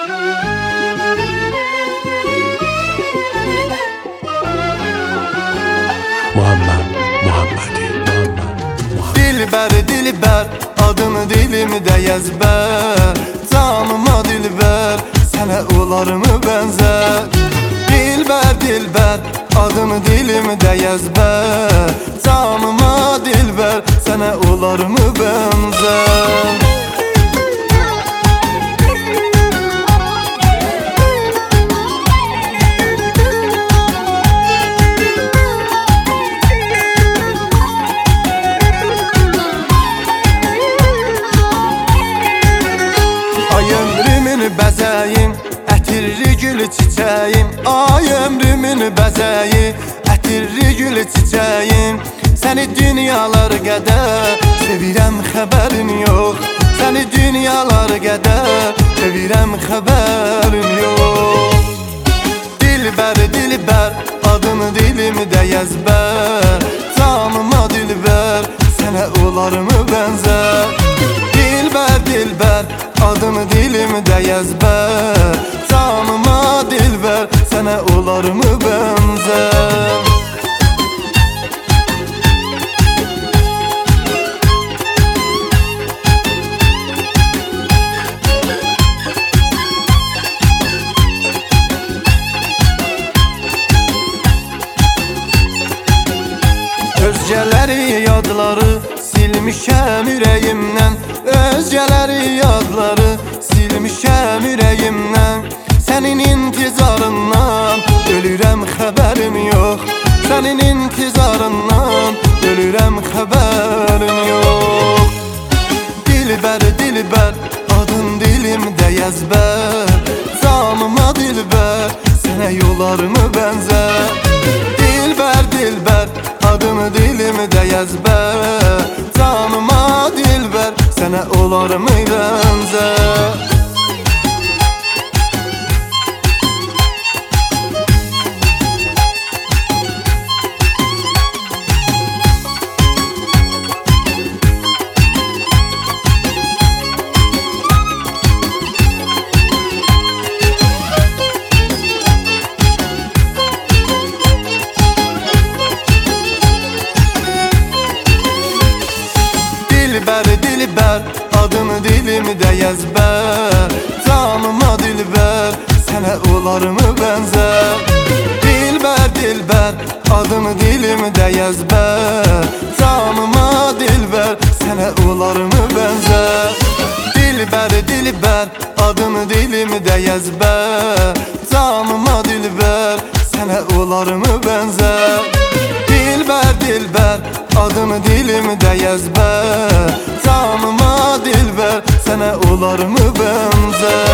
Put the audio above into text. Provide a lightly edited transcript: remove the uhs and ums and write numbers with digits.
Dilber, dilber, adını dilimde ezber. Canıma dilber, sana olar mı benzer? Dilber, dilber, adını dilimde ezber. Canıma dilber, sana olar mı benzer? Bəzəyim, ətirli gül çiçəyim. Ay ömrümün bəzəyi, ətirli gül çiçəyim. Səni dünyalar qədər sevirəm, xəbərin yox. Səni dünyalar qədər sevirəm, xəbərin yox. Dilbər, dilbər, adını dilimdə ezber. Canıma dilbər, sənə olar mı bənzər? Dilbər, dilbər, adını dilimdə ezber. Canıma dilber, sana olar mı benzer? Özgələri yadları silmişəm ürəyimdən. Özgələri yadları silmişəm ürəyimdən. Sənin intizarından ölürəm, xəbərim yox. Sənin intizarından ölürəm, xəbərim yox. Dilbər, dilbər, adın dilimdə ezber. Canıma dilbər, sənə yolar mı bənzər? Dilbər, dilbər, adını dilimdə ezber. Canıma dilbər, sənə olar mı bənzər? Dilber, dilber, adını dilimdə ezber. Canıma dilber, sənə olar mı bənzər? Dilber, dilber, adını dilimdə ezber. Canıma dilber, sənə olar mı bənzər? Dilber, dilber, adını dilimdə ezber. Canıma dilber, sənə olar mı bənzər? Dilber, dilber, adını dilimdə ezber. Canıma dilber, sənə olar mı bənzər?